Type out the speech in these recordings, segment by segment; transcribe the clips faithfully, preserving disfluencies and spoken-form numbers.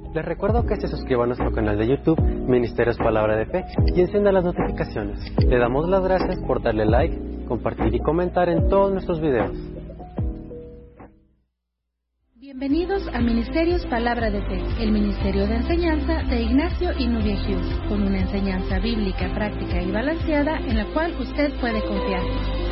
Les recuerdo que se suscriban a nuestro canal de YouTube, Ministerios Palabra de Fe, y enciendan las notificaciones. Le damos las gracias por darle like, compartir y comentar en todos nuestros videos. Bienvenidos a Ministerios Palabra de Fe, el ministerio de enseñanza de Ignacio y Nubia Hughes, con una enseñanza bíblica, práctica y balanceada en la cual usted puede confiar.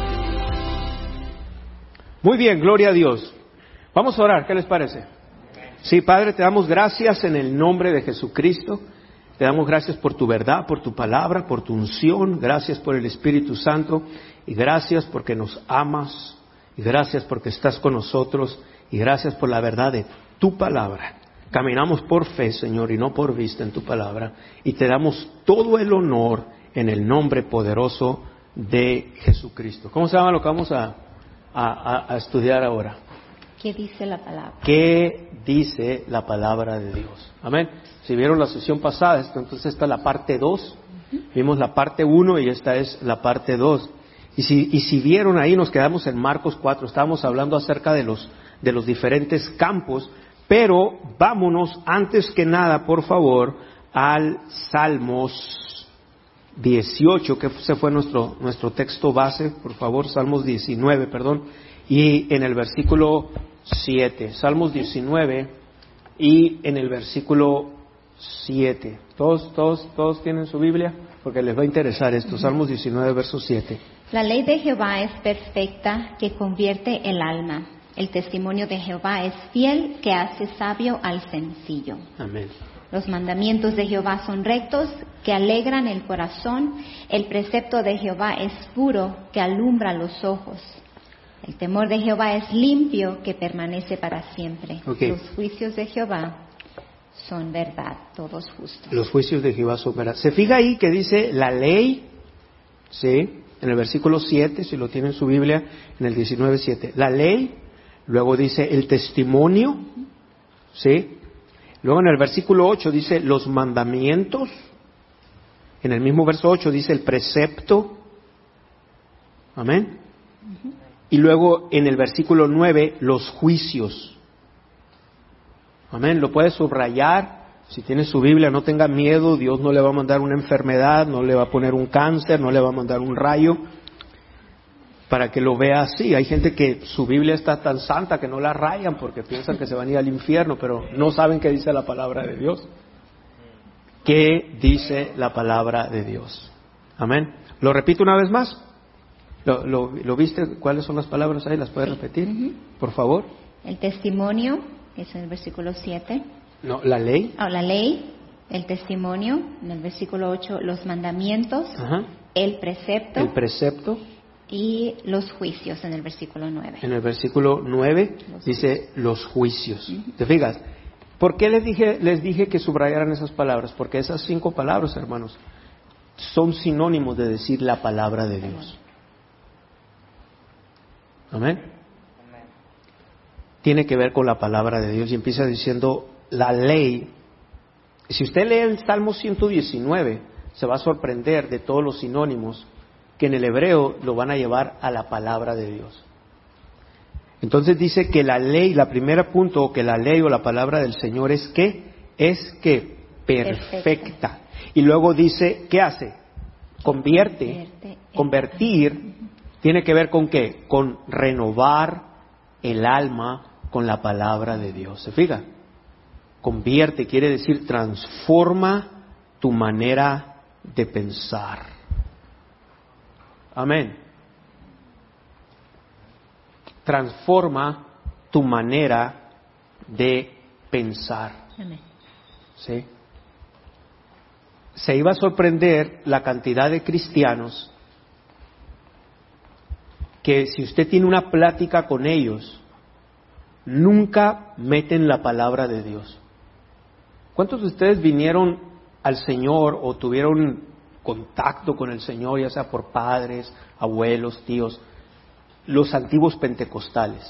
Muy bien, gloria a Dios. Vamos a orar, ¿qué les parece? Sí, Padre, te damos gracias en el nombre de Jesucristo. Te damos gracias por tu verdad, por tu palabra, por tu unción. Gracias por el Espíritu Santo y gracias porque nos amas y gracias porque estás con nosotros. Y gracias por la verdad de tu palabra. Caminamos por fe, Señor, y no por vista en tu palabra. Y te damos todo el honor en el nombre poderoso de Jesucristo. ¿Cómo se llama lo que vamos a, a, a estudiar ahora? ¿Qué dice la palabra? ¿Qué dice la palabra de Dios? Amén. Si vieron la sesión pasada, entonces esta es la parte dos. Uh-huh. Vimos la parte uno y esta es la parte dos. Y si, y si vieron ahí, nos quedamos en Marcos cuatro. Estábamos hablando acerca de los de los diferentes campos, pero vámonos antes que nada, por favor, al Salmos dieciocho, que ese fue nuestro nuestro texto base, por favor, Salmos diecinueve, perdón, y en el versículo siete, Salmos diecinueve y en el versículo siete. ¿Todos, todos, todos tienen su Biblia? Porque les va a interesar esto, Salmos diecinueve, verso siete. La ley de Jehová es perfecta, que convierte el alma. El testimonio de Jehová es fiel, que hace sabio al sencillo. Amén. Los mandamientos de Jehová son rectos, que alegran el corazón. El precepto de Jehová es puro, que alumbra los ojos. El temor de Jehová es limpio, que permanece para siempre. Okay. Los juicios de Jehová son verdad, todos justos. Los juicios de Jehová son verdad. Se fija ahí que dice la ley, ¿sí? En el versículo siete, si lo tiene en su Biblia, en el diecinueve siete. La ley. Luego dice el testimonio, ¿sí? Luego en el versículo ocho dice los mandamientos. En el mismo verso ocho dice el precepto. Amén. Uh-huh. Y luego en el versículo nueve los juicios. Amén. Lo puedes subrayar. Si tiene su Biblia, no tenga miedo. Dios no le va a mandar una enfermedad, no le va a poner un cáncer, no le va a mandar un rayo. Para que lo vea así. Hay gente que su Biblia está tan santa que no la rayan porque piensan que se van a ir al infierno, pero no saben qué dice la palabra de Dios. ¿Qué dice la palabra de Dios? Amén. Lo repito una vez más. ¿Lo, lo, lo viste? ¿Cuáles son las palabras ahí? ¿Las puedes repetir? Uh-huh. Por favor. El testimonio, que es en el versículo siete. No, la ley. Oh, la ley, el testimonio, en el versículo ocho, los mandamientos, uh-huh. el precepto. El precepto. Y los juicios en el versículo nueve. En el versículo nueve los dice juicios. Los juicios. Uh-huh. ¿Te fijas? ¿Por qué les dije, les dije que subrayaran esas palabras? Porque esas cinco palabras, hermanos, son sinónimos de decir la palabra de Dios. Amén. Amén. Tiene que ver con la palabra de Dios y empieza diciendo la ley. Si usted lee el Salmo ciento diecinueve, se va a sorprender de todos los sinónimos que en el hebreo lo van a llevar a la palabra de Dios. Entonces dice que la ley, la primera punto, o que la ley o la palabra del Señor es que, es que perfecta. perfecta. Y luego dice, ¿qué hace? Convierte, convertir, tiene que ver con qué? Con renovar el alma con la palabra de Dios. ¿Se fija? Convierte, quiere decir transforma tu manera de pensar. Amén. Transforma tu manera de pensar. Amén. ¿Sí? Se iba a sorprender la cantidad de cristianos que si usted tiene una plática con ellos, nunca meten la palabra de Dios. ¿Cuántos de ustedes vinieron al Señor o tuvieron contacto con el Señor, ya sea por padres, abuelos, tíos, los antiguos pentecostales?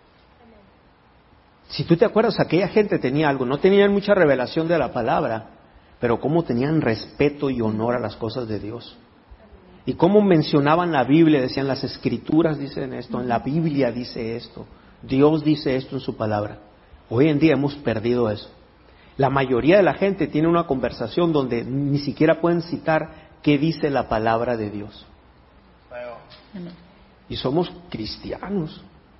Si tú te acuerdas, aquella gente tenía algo, no tenían mucha revelación de la palabra, pero cómo tenían respeto y honor a las cosas de Dios. Y cómo mencionaban la Biblia, decían las Escrituras dicen esto, en la Biblia dice esto, Dios dice esto en su palabra. Hoy en día hemos perdido eso. La mayoría de la gente tiene una conversación donde ni siquiera pueden citar qué dice la palabra de Dios. Y somos cristianos.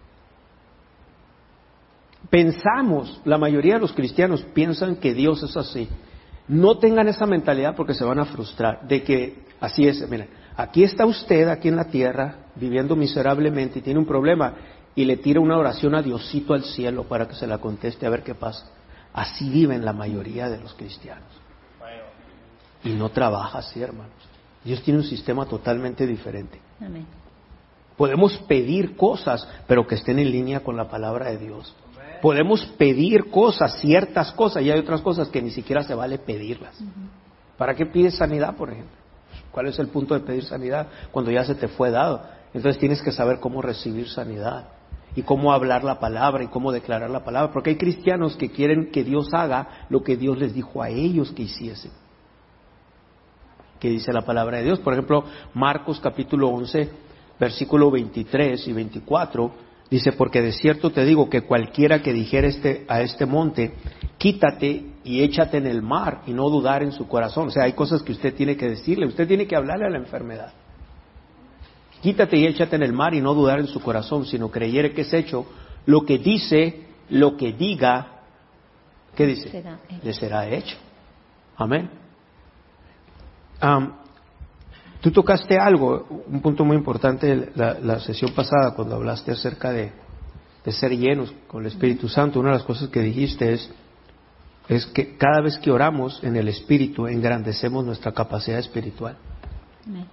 Pensamos, la mayoría de los cristianos piensan que Dios es así. No tengan esa mentalidad porque se van a frustrar de que así es. Miren, aquí está usted, aquí en la tierra, viviendo miserablemente y tiene un problema y le tira una oración a Diosito al cielo para que se la conteste a ver qué pasa. Así viven la mayoría de los cristianos. Y no trabaja así, hermanos. Dios tiene un sistema totalmente diferente. Amén. Podemos pedir cosas, pero que estén en línea con la palabra de Dios. Podemos pedir cosas, ciertas cosas, y hay otras cosas que ni siquiera se vale pedirlas. Uh-huh. ¿Para qué pides sanidad, por ejemplo? ¿Cuál es el punto de pedir sanidad cuando ya se te fue dado? Entonces tienes que saber cómo recibir sanidad y cómo hablar la palabra y cómo declarar la palabra, porque hay cristianos que quieren que Dios haga lo que Dios les dijo a ellos que hiciesen. ¿Qué dice la palabra de Dios? Por ejemplo, Marcos capítulo once, versículo veintitrés y veinticuatro, dice, porque de cierto te digo que cualquiera que dijere este, a este monte, quítate y échate en el mar, y no dudar en su corazón. O sea, hay cosas que usted tiene que decirle, usted tiene que hablarle a la enfermedad. Quítate y échate en el mar y no dudar en su corazón, sino creyere que es hecho lo que dice, lo que diga, ¿qué dice? Será le será hecho. Amén. Um, tú tocaste algo, un punto muy importante la, la sesión pasada cuando hablaste acerca de, de ser llenos con el Espíritu Santo. Una de las cosas que dijiste es, es que cada vez que oramos en el Espíritu engrandecemos nuestra capacidad espiritual. Amén.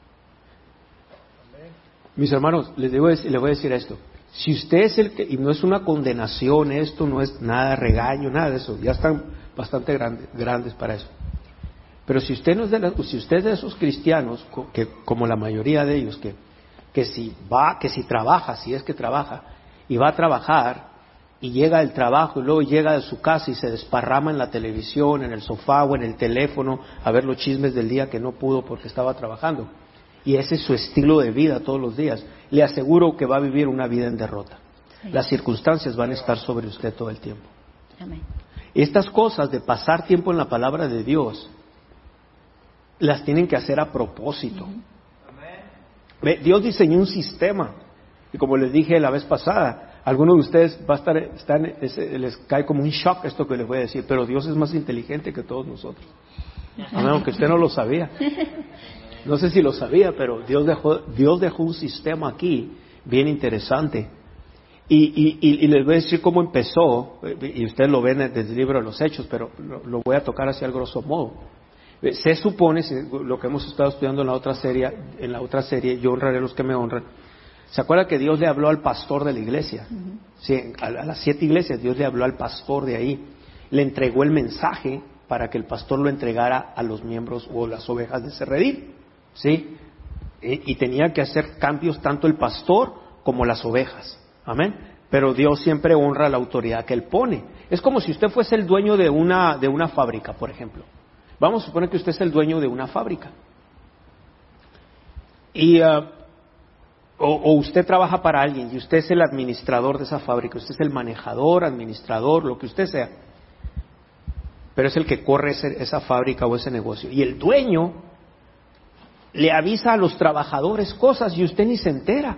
Mis hermanos, les, digo, les voy a decir esto. Si usted es el que, y no es una condenación, esto no es nada regaño, nada de eso, ya están bastante grande, grandes para eso. Pero si usted no es de la, si usted es de esos cristianos, que como la mayoría de ellos, que, que si va, que si trabaja, si es que trabaja, y va a trabajar, y llega del trabajo, y luego llega de su casa y se desparrama en la televisión, en el sofá o en el teléfono, a ver los chismes del día que no pudo porque estaba trabajando. Y ese es su estilo de vida todos los días. Le aseguro que va a vivir una vida en derrota. Sí. Las circunstancias van a estar sobre usted todo el tiempo. Amén. Estas cosas de pasar tiempo en la palabra de Dios, las tienen que hacer a propósito. Uh-huh. Dios diseñó un sistema. Y como les dije la vez pasada, a algunos de ustedes va a estar, están, es, les cae como un shock esto que les voy a decir, pero Dios es más inteligente que todos nosotros. Amén, aunque usted no lo sabía. No sé si lo sabía, pero Dios dejó, Dios dejó un sistema aquí bien interesante. Y, y, y les voy a decir cómo empezó, y ustedes lo ven desde el libro de los Hechos, pero lo, lo voy a tocar así al grosso modo. Se supone, lo que hemos estado estudiando en la otra serie, en la otra serie, yo honraré a los que me honran. ¿Se acuerda que Dios le habló al pastor de la iglesia? Uh-huh. Sí, a, a las siete iglesias Dios le habló al pastor de ahí. Le entregó el mensaje para que el pastor lo entregara a los miembros o las ovejas de ese redil. ¿Sí? Y, y tenía que hacer cambios tanto el pastor como las ovejas. Amén. Pero Dios siempre honra la autoridad que Él pone. Es como si usted fuese el dueño de una, de una fábrica, por ejemplo. Vamos a suponer que usted es el dueño de una fábrica. Y, uh, o, o usted trabaja para alguien y usted es el administrador de esa fábrica. Usted es el manejador, administrador, lo que usted sea. Pero es el que corre ese, esa fábrica o ese negocio. Y el dueño le avisa a los trabajadores cosas y usted ni se entera.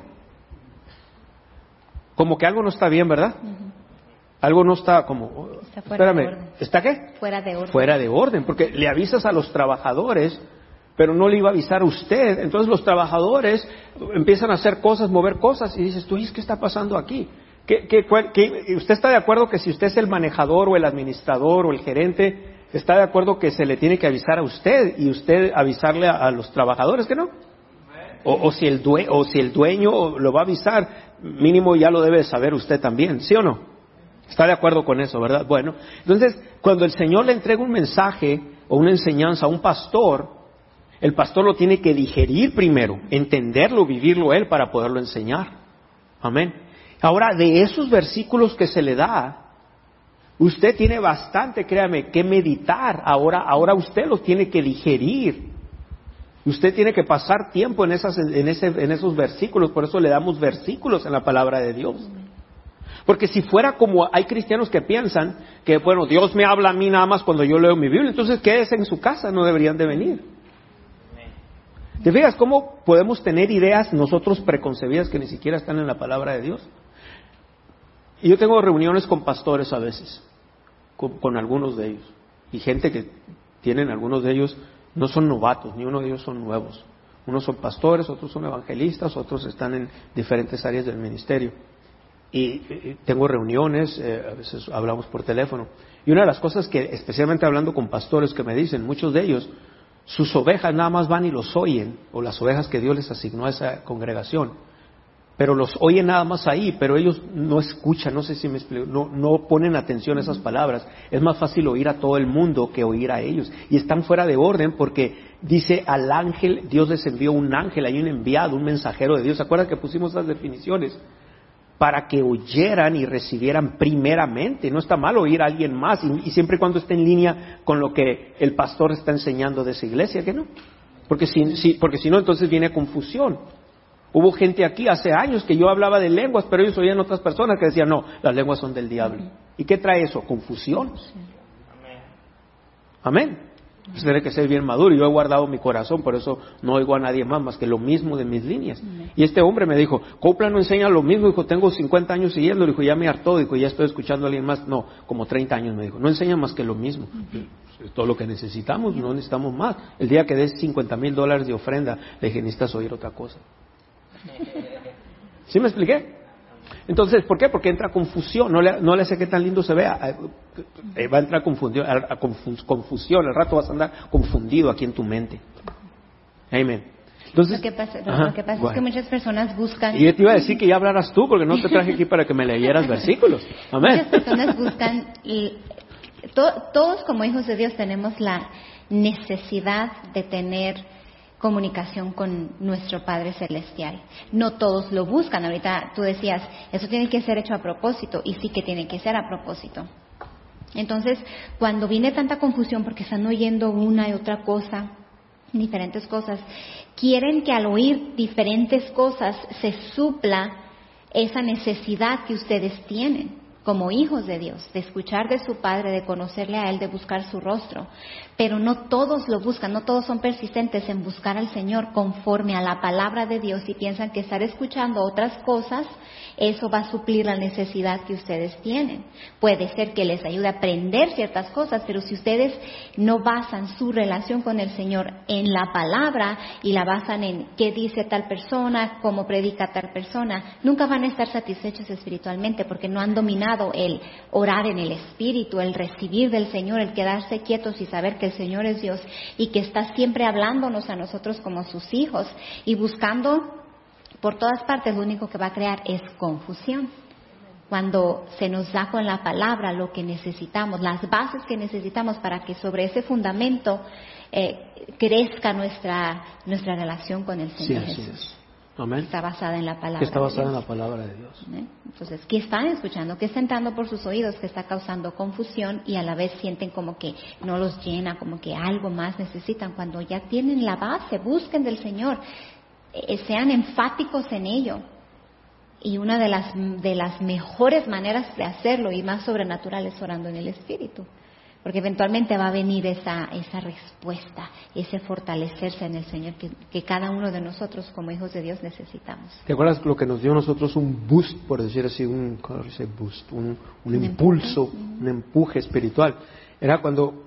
Como que algo no está bien, ¿verdad? Uh-huh. Algo no está como... Está fuera espérame, de orden. ¿Está qué? Fuera de orden. Fuera de orden, porque le avisas a los trabajadores, pero no le iba a avisar a usted. Entonces los trabajadores empiezan a hacer cosas, mover cosas, y dices, tú, ¿qué está pasando aquí? ¿Qué, qué, qué, ¿Usted está de acuerdo que si usted es el manejador o el administrador o el gerente, está de acuerdo que se le tiene que avisar a usted y usted avisarle a, a los trabajadores que no? O, o, si el due, o si el dueño lo va a avisar, mínimo ya lo debe saber usted también, ¿sí o no? Está de acuerdo con eso, ¿verdad? Bueno, entonces, cuando el Señor le entrega un mensaje o una enseñanza a un pastor, el pastor lo tiene que digerir primero, entenderlo, vivirlo él para poderlo enseñar. Amén. Ahora, de esos versículos que se le da, usted tiene bastante, créame, que meditar. Ahora, ahora usted los tiene que digerir. Usted tiene que pasar tiempo en, esas, en, ese, en esos versículos, por eso le damos versículos en la palabra de Dios. Porque si fuera como hay cristianos que piensan que, bueno, Dios me habla a mí nada más cuando yo leo mi Biblia, entonces quédese en su casa, no deberían de venir. ¿Te fijas cómo podemos tener ideas nosotros preconcebidas que ni siquiera están en la palabra de Dios? Y yo tengo reuniones con pastores a veces, con, con algunos de ellos, y gente que tienen, algunos de ellos no son novatos, ni uno de ellos son nuevos. Unos son pastores, otros son evangelistas, otros están en diferentes áreas del ministerio. Y, y tengo reuniones, eh, a veces hablamos por teléfono. Y una de las cosas que, especialmente hablando con pastores que me dicen, muchos de ellos, sus ovejas nada más van y los oyen, o las ovejas que Dios les asignó a esa congregación, pero los oyen nada más ahí, pero ellos no escuchan, no sé si me explico, no, no ponen atención a esas palabras. Es más fácil oír a todo el mundo que oír a ellos, y están fuera de orden porque dice al ángel, Dios les envió un ángel, hay un enviado, un mensajero de Dios. ¿Se acuerdan que pusimos esas definiciones? Para que oyeran y recibieran primeramente. No está mal oír a alguien más, y, y siempre y cuando esté en línea con lo que el pastor está enseñando de esa iglesia, ¿que no? Porque si, si, porque si no, entonces viene confusión. Hubo gente aquí hace años que yo hablaba de lenguas, pero ellos oían otras personas que decían, no, las lenguas son del diablo. ¿Y qué trae eso? Confusión. Amén. Pues tiene que ser bien maduro. Yo he guardado mi corazón, por eso no oigo a nadie más más que lo mismo de mis líneas. Amén. Y este hombre me dijo, Copla no enseña lo mismo. Dijo, tengo cincuenta años siguiendo. Dijo, ya me hartó. Dijo, ya estoy escuchando a alguien más. No, como treinta años me dijo. No enseña más que lo mismo. Uh-huh. Es todo lo que necesitamos, no necesitamos más. El día que des cincuenta mil dólares de ofrenda, le dije, necesitas oír otra cosa. ¿Sí me expliqué? Entonces, ¿por qué? Porque entra confusión, no le, no le hace que tan lindo se vea, eh, va a entrar confusión, a, a confusión, al rato vas a andar confundido aquí en tu mente. Amén. Entonces, lo que pasa, lo que pasa bueno. es que muchas personas buscan... Y yo te iba a decir que ya hablaras tú, porque no te traje aquí para que me leyeras versículos. Amén. Muchas personas buscan, y to, todos como hijos de Dios tenemos la necesidad de tener comunicación con nuestro Padre Celestial. No todos lo buscan. Ahorita tú decías, eso tiene que ser hecho a propósito, y sí que tiene que ser a propósito. Entonces, cuando viene tanta confusión porque están oyendo una y otra cosa, diferentes cosas, quieren que al oír diferentes cosas se supla esa necesidad que ustedes tienen como hijos de Dios, de escuchar de su Padre, de conocerle a Él, de buscar su rostro. Pero no todos lo buscan, no todos son persistentes en buscar al Señor conforme a la palabra de Dios, y piensan que estar escuchando otras cosas, eso va a suplir la necesidad que ustedes tienen. Puede ser que les ayude a aprender ciertas cosas, pero si ustedes no basan su relación con el Señor en la palabra y la basan en qué dice tal persona, cómo predica tal persona, nunca van a estar satisfechos espiritualmente, porque no han dominado el orar en el Espíritu, el recibir del Señor, el quedarse quietos y saber que el Señor es Dios y que está siempre hablándonos a nosotros como sus hijos, y buscando por todas partes. Lo único que va a crear es confusión. Cuando se nos da con la palabra lo que necesitamos, las bases que necesitamos para que sobre ese fundamento eh, crezca nuestra nuestra relación con el Señor sí, Jesús. Es. Amén. Está basada en la palabra. Que está basada de Dios. en la palabra de Dios. ¿Eh? Entonces, ¿qué están escuchando? ¿Qué está entrando por sus oídos? Que está causando confusión, y a la vez sienten como que no los llena, como que algo más necesitan. Cuando ya tienen la base, busquen del Señor, eh, sean enfáticos en ello. Y una de las de las mejores maneras de hacerlo, y más sobrenatural, es orando en el Espíritu. Porque eventualmente va a venir esa esa respuesta, ese fortalecerse en el Señor que, que cada uno de nosotros como hijos de Dios necesitamos. ¿Te acuerdas lo que nos dio a nosotros un boost, por decir así, un, ¿cómo se dice boost? Un, un, un impulso, empuje. un empuje espiritual? Era cuando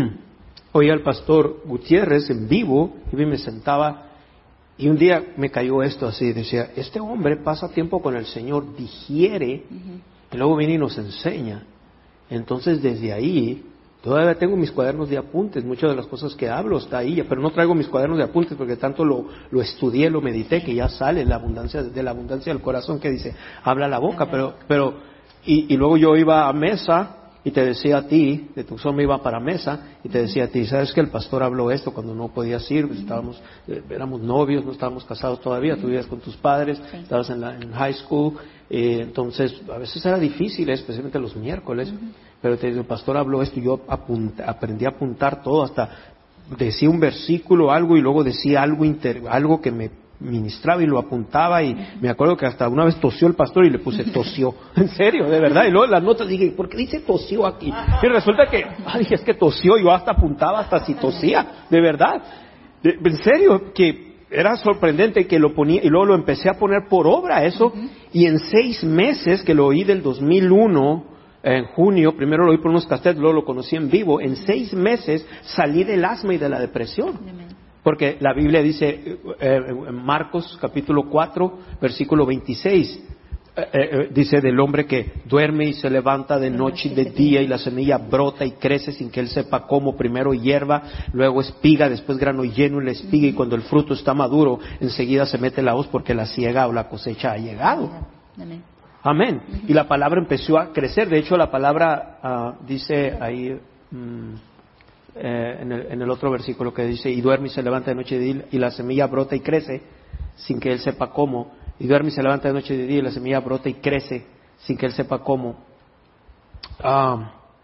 oía al pastor Gutiérrez en vivo, y me sentaba, y un día me cayó esto así, decía, este hombre pasa tiempo con el Señor, digiere, uh-huh. y luego viene y nos enseña. Entonces desde ahí... Todavía tengo mis cuadernos de apuntes, muchas de las cosas que hablo está ahí, pero no traigo mis cuadernos de apuntes porque tanto lo, lo estudié, lo medité, que ya sale la abundancia, de la abundancia del corazón, que dice, habla la boca, pero, pero, y, y luego yo iba a mesa y te decía a ti, de tu me iba para mesa y te decía a ti, ¿sabes que el pastor habló esto cuando no podías ir? Pues estábamos, eh, éramos novios, no estábamos casados todavía, tú vivías con tus padres, sí. estabas en, la, en high school, eh, entonces a veces era difícil, especialmente los miércoles, uh-huh. pero te digo, el pastor habló esto y yo apunta, aprendí a apuntar todo, hasta decía un versículo, algo, y luego decía algo, inter, algo que me ministraba y lo apuntaba, y me acuerdo que hasta una vez tosió el pastor y le puse tosió, en serio, de verdad, y luego en las notas dije, ¿por qué dice tosió aquí? Y resulta que, ah, dije, es que tosió, yo hasta apuntaba hasta si tosía, de verdad, de, en serio, que era sorprendente que lo ponía, y luego lo empecé a poner por obra eso, uh-huh. Y en seis meses que lo oí del dos mil uno, en junio, primero lo oí por unos cassettes, luego lo conocí en vivo, en seis meses salí del asma y de la depresión. Amén. Porque la Biblia dice, eh, en Marcos capítulo cuatro, versículo veintiséis, eh, eh, dice del hombre que duerme y se levanta de noche y de día, y la semilla brota y crece sin que él sepa cómo, primero hierba, luego espiga, después grano lleno y la espiga, y cuando el fruto está maduro, enseguida se mete la hoz porque la siega o la cosecha ha llegado. Amén. Amén. Uh-huh. Y la palabra empezó a crecer. De hecho, la palabra uh, dice ahí, um, eh, en, el, en el otro versículo que dice, y duerme y se levanta de noche y de día, y la semilla brota y crece sin que él sepa cómo. Y duerme y se levanta de noche y de día, y la semilla brota y crece sin que él sepa cómo. Um,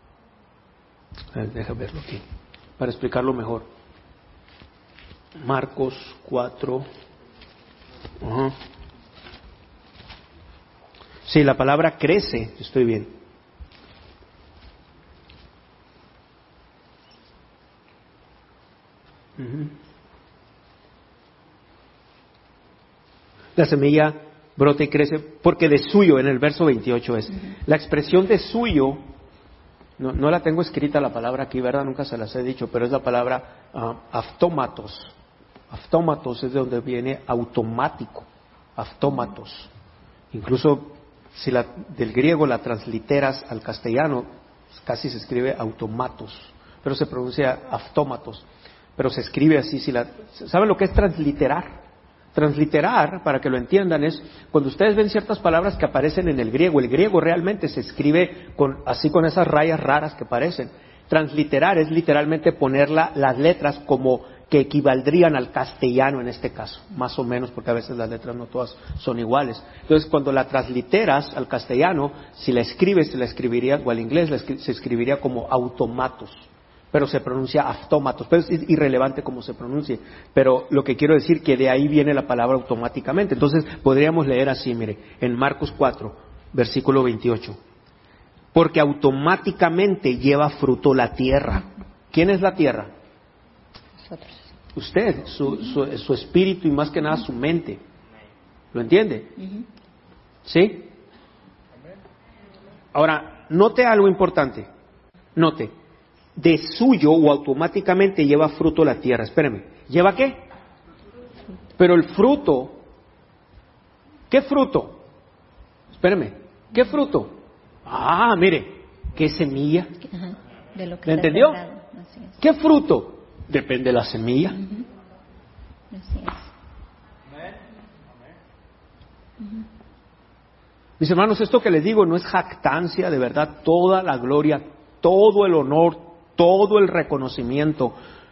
Deja verlo aquí, para explicarlo mejor. Marcos cuatro. Uh-huh. Sí, la palabra crece, estoy bien. Uh-huh. La semilla brota y crece porque de suyo, en el verso veintiocho es. Uh-huh. La expresión de suyo, no, no la tengo escrita la palabra aquí, ¿verdad? Nunca se las he dicho, pero es la palabra uh, autómatos. Autómatos es de donde viene automático. Autómatos. Incluso si la, del griego la transliteras al castellano, casi se escribe automatos, pero se pronuncia autómatos, pero se escribe así. Si la, ¿saben lo que es transliterar? Transliterar, para que lo entiendan, es cuando ustedes ven ciertas palabras que aparecen en el griego. El griego realmente se escribe con, así con esas rayas raras que aparecen. Transliterar es literalmente poner la, las letras como que equivaldrían al castellano en este caso, más o menos, porque a veces las letras no todas son iguales. Entonces, cuando la transliteras al castellano, si la escribes, se la escribiría, o al inglés la escri- se escribiría como automatos, pero se pronuncia autómatos, pero es irrelevante cómo se pronuncie. Pero lo que quiero decir que de ahí viene la palabra automáticamente. Entonces, podríamos leer así, mire, en Marcos cuatro, versículo veintiocho. Porque automáticamente lleva fruto la tierra. ¿Quién es la tierra? Nosotros. Usted, su, su, su espíritu y más que nada su mente. ¿Lo entiende? Uh-huh. ¿Sí? Ahora, note algo importante. Note, de suyo o automáticamente lleva fruto la tierra. Espéreme, ¿lleva qué? Pero el fruto, ¿qué fruto? Espéreme, ¿qué fruto? Ah, mire, ¿qué semilla? Uh-huh. De lo que ¿me entendió? ¿Qué fruto? Depende de la semilla. Uh-huh. Así es. Uh-huh. Mis hermanos, esto que les digo no es jactancia, de verdad, toda la gloria, todo el honor, todo el reconocimiento,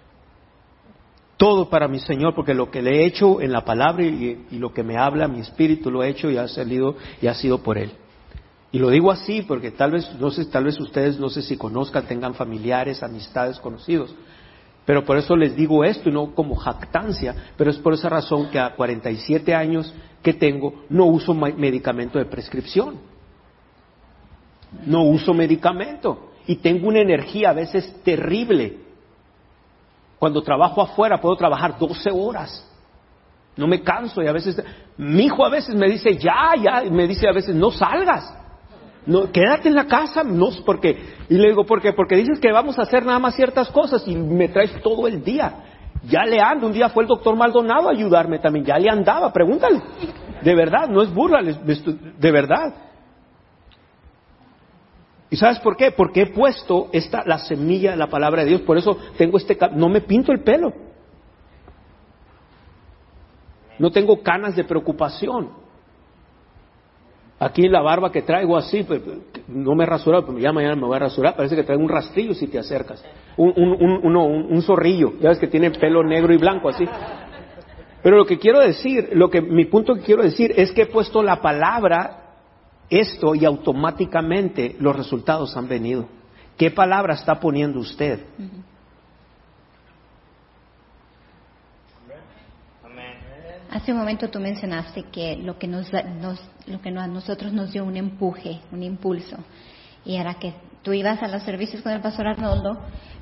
todo para mi Señor, porque lo que le he hecho en la palabra y, y lo que me habla mi espíritu lo he hecho y ha salido y ha sido por Él. Y lo digo así porque tal vez, no sé, tal vez ustedes, no sé si conozcan, tengan familiares, amistades, conocidos. Pero por eso les digo esto y no como jactancia, pero es por esa razón que a cuarenta y siete años que tengo no uso medicamento de prescripción. No uso medicamento y tengo una energía a veces terrible. Cuando trabajo afuera puedo trabajar doce horas. No me canso y a veces, mi hijo a veces me dice ya, ya, y me dice a veces no salgas. No, quédate en la casa, no, porque, y le digo, ¿por qué? Porque dices que vamos a hacer nada más ciertas cosas y me traes todo el día. Ya le ando, un día fue el doctor Maldonado a ayudarme también, ya le andaba, pregúntale. De verdad, no es burla, de verdad. ¿Y sabes por qué? Porque he puesto esta, la semilla de la palabra de Dios, por eso tengo este, no me pinto el pelo. No tengo canas de preocupación. Aquí la barba que traigo así, pues, no me he rasurado, pero ya mañana me voy a rasurar, parece que traigo un rastrillo si te acercas, un, un, un, uno, un, un zorrillo, ya ves que tiene pelo negro y blanco así. Pero lo que quiero decir, lo que mi punto que quiero decir es que he puesto la palabra, esto, y automáticamente los resultados han venido. ¿Qué palabra está poniendo usted? Hace un momento tú mencionaste que lo que nos, nos lo que a nosotros nos dio un empuje, un impulso, y era que tú ibas a los servicios con el pastor Arnoldo,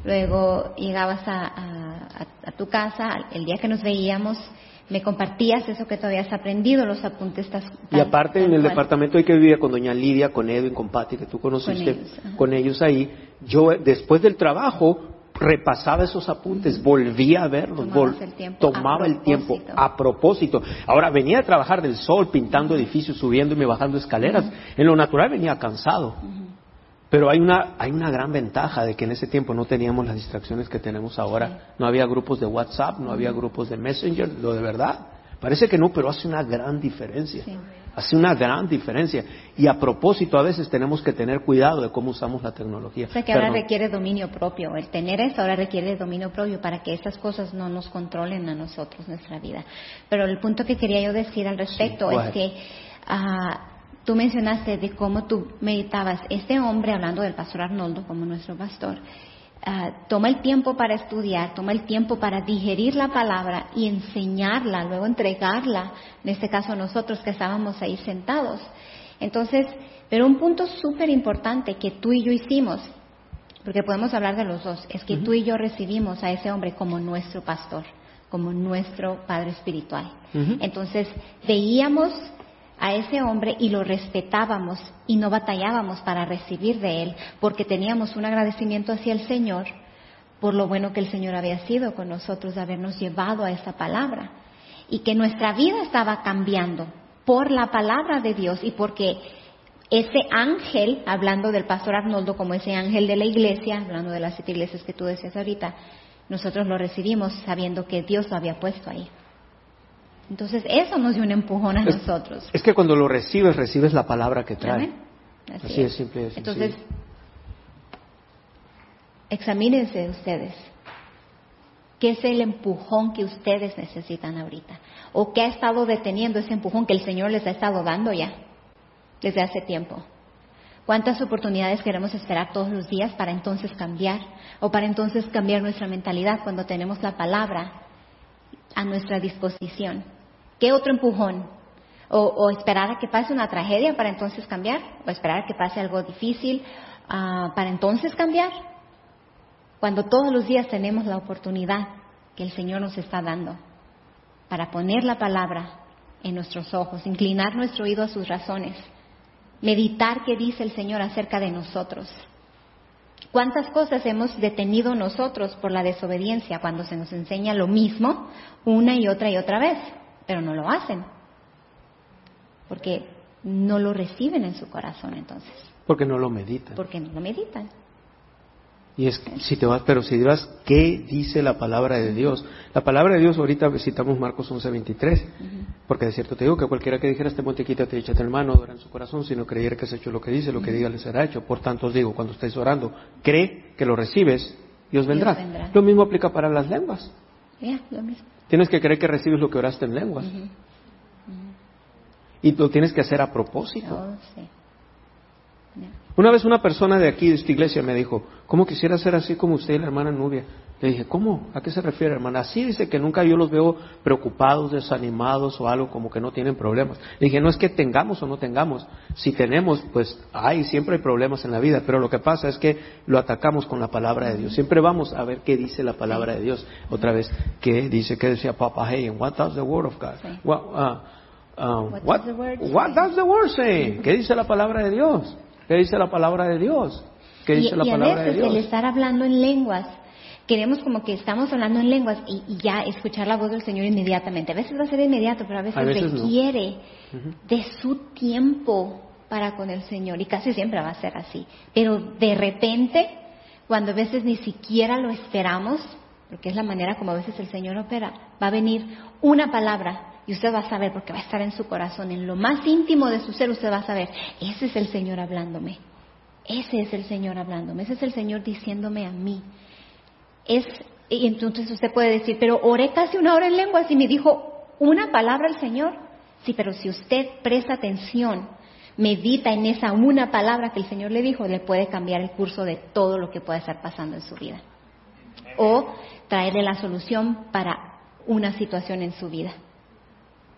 luego llegabas a, a, a tu casa, el día que nos veíamos, me compartías eso que tú habías aprendido, los apuntes. Tal, y aparte tal en el cual. departamento ahí que vivía con doña Lidia, con Edwin, con Patti, que tú conociste, con ellos, con ellos ahí, yo después del trabajo repasaba esos apuntes, volvía a verlos, vol- el tiempo, tomaba el tiempo a propósito. Ahora venía a trabajar del sol, pintando uh-huh. edificios, subiendo y bajando escaleras. Uh-huh. En lo natural venía cansado. Uh-huh. Pero hay una, hay una gran ventaja de que en ese tiempo no teníamos las distracciones que tenemos ahora. Sí. No había grupos de WhatsApp, no uh-huh. había grupos de Messenger, lo de verdad. Parece que no, pero hace una gran diferencia. Sí. Hace una gran diferencia. Y a propósito, a veces tenemos que tener cuidado de cómo usamos la tecnología. O sea que Perdón. ahora requiere dominio propio. El tener eso ahora requiere dominio propio para que esas cosas no nos controlen a nosotros, nuestra vida. Pero el punto que quería yo decir al respecto sí, es que uh, tú mencionaste de cómo tú meditabas. Este hombre, hablando del pastor Arnoldo como nuestro pastor, Uh, toma el tiempo para estudiar, toma el tiempo para digerir la palabra y enseñarla, luego entregarla, en este caso nosotros que estábamos ahí sentados. Entonces, pero un punto súper importante que tú y yo hicimos, porque podemos hablar de los dos, es que uh-huh. tú y yo recibimos a ese hombre como nuestro pastor, como nuestro padre espiritual. Uh-huh. Entonces, veíamos a ese hombre y lo respetábamos y no batallábamos para recibir de él, porque teníamos un agradecimiento hacia el Señor por lo bueno que el Señor había sido con nosotros, de habernos llevado a esa palabra, y que nuestra vida estaba cambiando por la palabra de Dios, y porque ese ángel, hablando del pastor Arnoldo como ese ángel de la iglesia, hablando de las siete iglesias que tú decías ahorita, nosotros lo recibimos sabiendo que Dios lo había puesto ahí. Entonces eso nos dio un empujón a es, nosotros. Es que cuando lo recibes, recibes la palabra que trae. Así, Así es. es simple. Es Entonces, sencillo. examínense ustedes. ¿Qué es el empujón que ustedes necesitan ahorita? ¿O qué ha estado deteniendo ese empujón que el Señor les ha estado dando ya desde hace tiempo? ¿Cuántas oportunidades queremos esperar todos los días para entonces cambiar? O para entonces cambiar nuestra mentalidad cuando tenemos la palabra a nuestra disposición. ¿Qué otro empujón? O, o esperar a que pase una tragedia para entonces cambiar, o esperar a que pase algo difícil uh, para entonces cambiar, cuando todos los días tenemos la oportunidad que el Señor nos está dando para poner la palabra en nuestros ojos, inclinar nuestro oído a sus razones, meditar qué dice el Señor acerca de nosotros. ¿Cuántas cosas hemos detenido nosotros por la desobediencia cuando se nos enseña lo mismo una y otra y otra vez? Pero no lo hacen, porque no lo reciben en su corazón entonces. Porque no lo meditan. Porque no lo meditan. Y es, si te vas, pero si dirás, ¿qué dice la palabra de Dios? La palabra de Dios, ahorita visitamos Marcos once veintitrés, uh-huh. porque de cierto te digo que cualquiera que dijera este monte quítate y échate el mano, adora en su corazón, si no creyera que has hecho lo que dice, lo que diga le será hecho. Por tanto os digo, cuando estéis orando, cree que lo recibes, Dios vendrá. Dios vendrá. Lo mismo aplica para las lenguas. Yeah, lo mismo. Tienes que creer que recibes lo que oraste en lenguas. Uh-huh. Uh-huh. Y lo tienes que hacer a propósito. Oh, sí. Yeah. Una vez una persona de aquí, de esta iglesia, me dijo, ¿cómo quisiera ser así como usted y la hermana Nubia? Le dije, ¿cómo? ¿A qué se refiere, hermana? Así dice que nunca yo los veo preocupados, desanimados o algo, como que no tienen problemas. Le dije, no es que tengamos o no tengamos. Si tenemos, pues hay, siempre hay problemas en la vida, pero lo que pasa es que lo atacamos con la palabra de Dios. Siempre vamos a ver qué dice la palabra de Dios. Otra vez, ¿qué dice? ¿Qué decía Papa Hagen? What does the word of God? Sí. What, uh, uh, what, what, does the word what does the word say? ¿Qué dice la palabra de Dios? ¿Qué dice la palabra de Dios? ¿Qué dice y, la y palabra de Dios? Y a veces el estar hablando en lenguas, queremos como que estamos hablando en lenguas y, y ya escuchar la voz del Señor inmediatamente. A veces va a ser inmediato, pero a veces, a veces requiere no. uh-huh. de su tiempo para con el Señor, y casi siempre va a ser así. Pero de repente, cuando a veces ni siquiera lo esperamos, porque es la manera como a veces el Señor opera, va a venir una palabra y usted va a saber, porque va a estar en su corazón, en lo más íntimo de su ser, usted va a saber, ese es el Señor hablándome, ese es el Señor hablándome, ese es el Señor diciéndome a mí. Es, y entonces usted puede decir, pero oré casi una hora en lenguas y me dijo una palabra el Señor. Sí, pero si usted presta atención, medita en esa una palabra que el Señor le dijo, le puede cambiar el curso de todo lo que pueda estar pasando en su vida, o traerle la solución para una situación en su vida.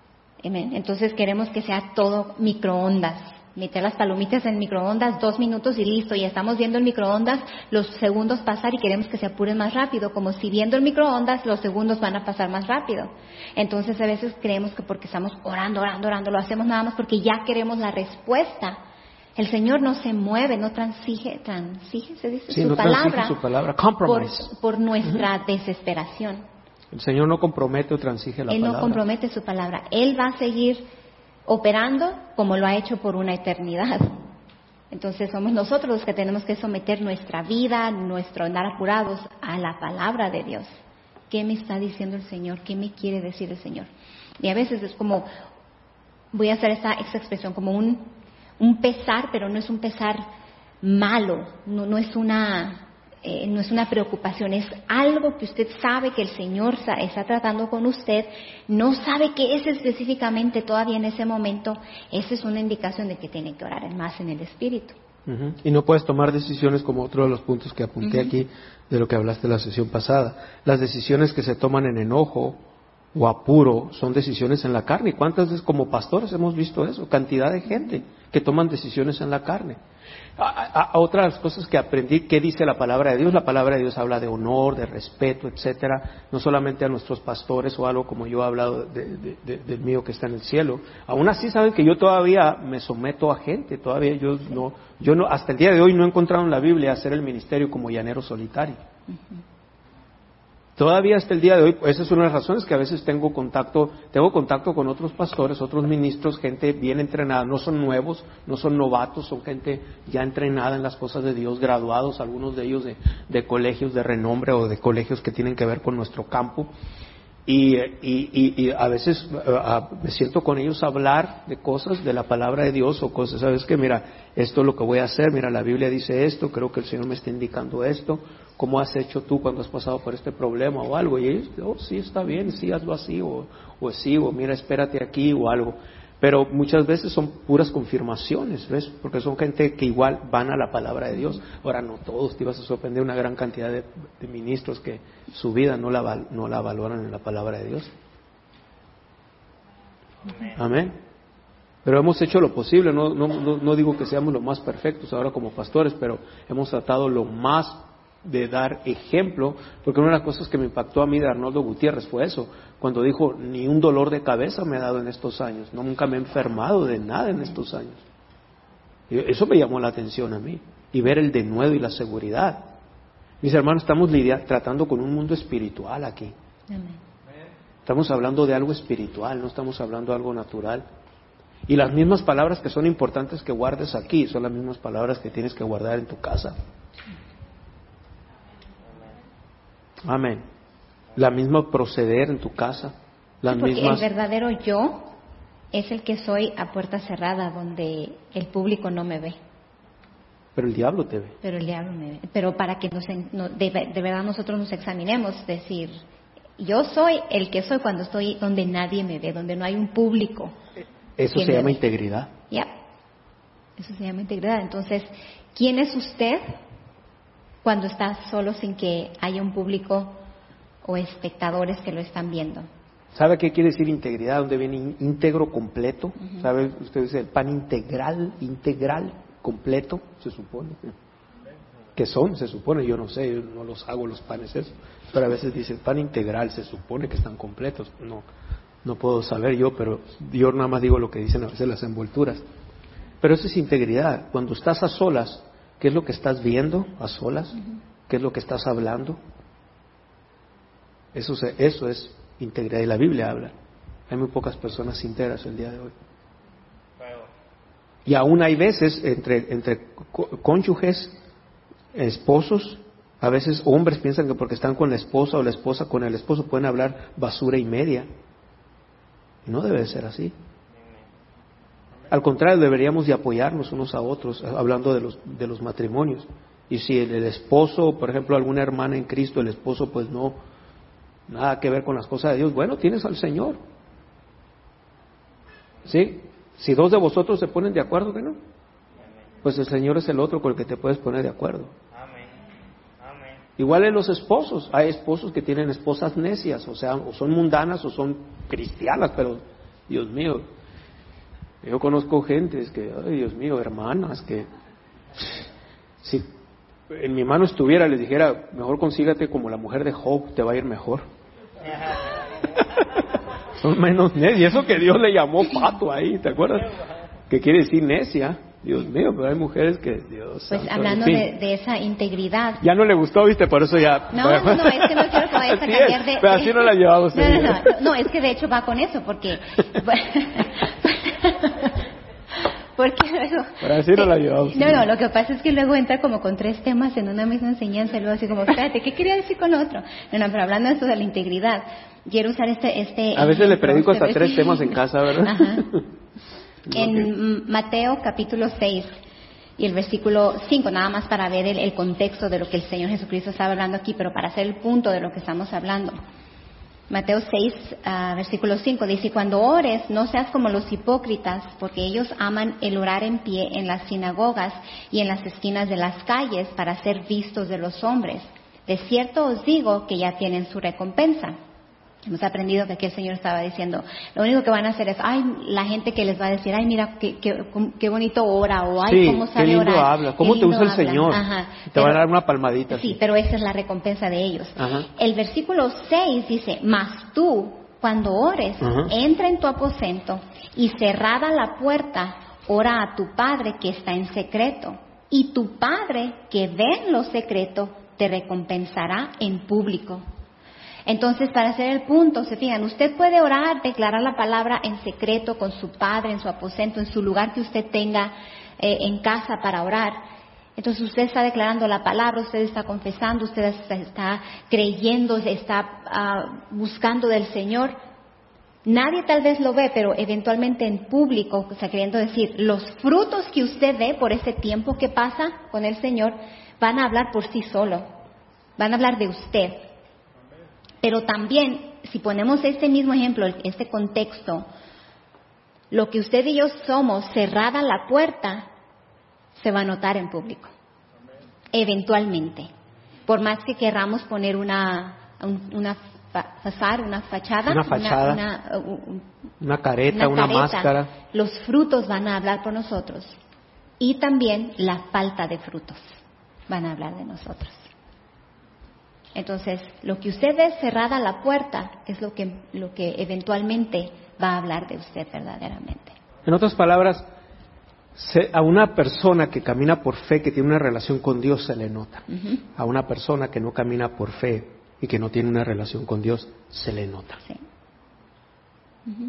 Amén. Entonces queremos que sea todo microondas. Meter las palomitas en microondas, dos minutos y listo. Y estamos viendo el microondas, los segundos pasar y queremos que se apuren más rápido. Como si viendo el microondas, los segundos van a pasar más rápido. Entonces a veces creemos que porque estamos orando, orando, orando, lo hacemos nada más porque ya queremos la respuesta. El Señor no se mueve, no transige, transige, se dice, sí, su, no palabra su palabra por, por nuestra uh-huh. desesperación. El Señor no compromete o transige la Él palabra. Él no compromete su palabra. Él va a seguir operando como lo ha hecho por una eternidad. Entonces somos nosotros los que tenemos que someter nuestra vida, nuestro andar apurados a la palabra de Dios. ¿Qué me está diciendo el Señor? ¿Qué me quiere decir el Señor? Y a veces es como, voy a hacer esta, esta expresión, como un, un pesar, pero no es un pesar malo, no, no es una... Eh, no es una preocupación, es algo que usted sabe que el Señor está tratando con usted, no sabe qué es específicamente todavía en ese momento. Esa es una indicación de que tiene que orar más en el Espíritu. Uh-huh. Y no puedes tomar decisiones como otro de los puntos que apunté uh-huh. aquí, de lo que hablaste la sesión pasada. Las decisiones que se toman en enojo o apuro son decisiones en la carne. ¿Y cuántas veces como pastores hemos visto eso? Cantidad de gente que toman decisiones en la carne. A, a, a otras cosas que aprendí, ¿qué dice la palabra de Dios? La palabra de Dios habla de honor, de respeto, etcétera, no solamente a nuestros pastores o algo como yo he hablado de, de, de, del mío que está en el cielo. Aún así saben que yo todavía me someto a gente, todavía yo no, yo no, hasta el día de hoy no he encontrado en la Biblia hacer el ministerio como llanero solitario. Uh-huh. Todavía hasta el día de hoy, esa es una de las razones que a veces tengo contacto, tengo contacto con otros pastores, otros ministros, gente bien entrenada, no son nuevos, no son novatos, son gente ya entrenada en las cosas de Dios, graduados, algunos de ellos de, de colegios de renombre o de colegios que tienen que ver con nuestro campo. Y, y, y, y a veces uh, me siento con ellos a hablar de cosas de la palabra de Dios o cosas, sabes que mira, esto es lo que voy a hacer, mira, la Biblia dice esto, creo que el Señor me está indicando esto, ¿cómo has hecho tú cuando has pasado por este problema o algo? Y ellos, oh, sí, está bien, sí, hazlo así, o, o sí, o mira, espérate aquí o algo. Pero muchas veces son puras confirmaciones, ¿ves? Porque son gente que igual van a la palabra de Dios. Ahora, no todos, te ibas a sorprender una gran cantidad de, de ministros que su vida no la, no la valoran en la palabra de Dios. Amén. Amén. Pero hemos hecho lo posible, no, no, no, no digo que seamos los más perfectos ahora como pastores, pero hemos tratado lo más de dar ejemplo, porque una de las cosas que me impactó a mí de Arnoldo Gutiérrez fue eso, cuando dijo, ni un dolor de cabeza me ha dado en estos años, no, nunca me he enfermado de nada en estos años. Y eso me llamó la atención a mí, y ver el denuedo y la seguridad. Mis hermanos, estamos lidiando, tratando con un mundo espiritual aquí. Amén. Estamos hablando de algo espiritual, no estamos hablando de algo natural. Y las mismas palabras que son importantes que guardes aquí, son las mismas palabras que tienes que guardar en tu casa. Amén. La misma proceder en tu casa. Las sí, porque mismas... el verdadero yo es el que soy a puerta cerrada, donde el público no me ve. Pero el diablo te ve. Pero el diablo me ve. Pero para que nos, no, de, de verdad nosotros nos examinemos, decir, yo soy el que soy cuando estoy donde nadie me ve, donde no hay un público. Eso se llama ve. integridad. Ya. Yeah. Eso se llama integridad. Entonces, ¿quién es usted cuando está solo sin que haya un público o espectadores que lo están viendo? ¿Sabe qué quiere decir integridad? Donde viene íntegro, completo. Uh-huh. ¿Sabe? Usted dice el pan integral, integral, completo, se supone. ¿Qué son? Se supone, yo no sé, yo no los hago los panes esos. Pero a veces dice pan integral, se supone que están completos. No, no puedo saber yo, pero yo nada más digo lo que dicen a veces las envolturas. Pero eso es integridad. Cuando estás a solas, ¿qué es lo que estás viendo a solas? Uh-huh. ¿Qué es lo que estás hablando? Eso, se, eso es integridad, y la Biblia habla. Hay muy pocas personas íntegras el día de hoy. Y aún hay veces entre, entre cónyuges, esposos, a veces hombres piensan que porque están con la esposa o la esposa con el esposo pueden hablar basura y media. Y no debe ser así. Al contrario, deberíamos de apoyarnos unos a otros, hablando de los, de los matrimonios. Y si el, el esposo, por ejemplo, alguna hermana en Cristo, el esposo pues no, nada que ver con las cosas de Dios, bueno, tienes al Señor. ¿Sí? Si dos de vosotros se ponen de acuerdo, ¿que no? Pues el Señor es el otro con el que te puedes poner de acuerdo. Amén. Amén. Igual en los esposos, hay esposos que tienen esposas necias, o sea, o son mundanas o son cristianas, pero Dios mío, yo conozco gentes que, ay Dios mío, hermanas, que si en mi mano estuviera, les dijera, mejor consígate como la mujer de Job, te va a ir mejor. Son menos necias, y eso que Dios le llamó pato ahí, ¿te acuerdas? Que quiere decir necia. Dios mío, pero hay mujeres que, Dios Pues santo, hablando en fin. de, de esa integridad. Ya no le gustó, ¿viste? Por eso ya... No, no, no, es que no quiero que vayas a Así cambiar es, de... pero así no la llevamos. No, no, no, no, no, es que de hecho va con eso, porque... porque luego... Pero así no la llevamos. No, no, lo que pasa es que luego entra como con tres temas en una misma enseñanza y luego así como, espérate, ¿qué quería decir con otro? No, no, pero hablando de eso de la integridad, quiero usar este... este a veces le predico hasta este, tres temas en casa, ¿verdad? Ajá. Okay. En Mateo capítulo seis y el versículo cinco, nada más para ver el, el contexto de lo que el Señor Jesucristo estaba hablando aquí, pero para hacer el punto de lo que estamos hablando. Mateo seis, uh, versículo cinco, dice, cuando ores, no seas como los hipócritas, porque ellos aman el orar en pie en las sinagogas y en las esquinas de las calles para ser vistos de los hombres. De cierto os digo que ya tienen su recompensa. Hemos aprendido que aquí el Señor estaba diciendo, lo único que van a hacer es, ay, la gente que les va a decir, ay, mira, qué, qué, qué bonito ora, o ay, sí, cómo sabe qué lindo orar. habla, cómo qué te lindo usa el habla. Señor. Ajá. Te Pero, va a dar una palmadita. Sí, así. pero esa es la recompensa de ellos. Ajá. El versículo seis dice, mas tú, cuando ores, Ajá. entra en tu aposento y cerrada la puerta, ora a tu Padre que está en secreto. Y tu Padre que ve en lo secreto, te recompensará en público. Entonces, para hacer el punto, se fijan, usted puede orar, declarar la palabra en secreto con su Padre, en su aposento, en su lugar que usted tenga eh, en casa para orar. Entonces, usted está declarando la palabra, usted está confesando, usted está, está creyendo, está uh, buscando del Señor. Nadie tal vez lo ve, pero eventualmente en público, o sea, queriendo decir, los frutos que usted ve por ese tiempo que pasa con el Señor van a hablar por sí solo, van a hablar de usted. Pero también, si ponemos este mismo ejemplo, este contexto, lo que usted y yo somos, cerrada la puerta, se va a notar en público. Eventualmente. Por más que querramos poner una, una fachada, una fachada, una, fachada una, una, un, una careta, una, una careta, máscara. Los frutos van a hablar por nosotros. Y también la falta de frutos van a hablar de nosotros. Entonces, lo que usted ve cerrada la puerta es lo que, lo que eventualmente va a hablar de usted verdaderamente. En otras palabras, se, a una persona que camina por fe, que tiene una relación con Dios, se le nota. Uh-huh. A una persona que no camina por fe y que no tiene una relación con Dios, se le nota. Sí. Uh-huh.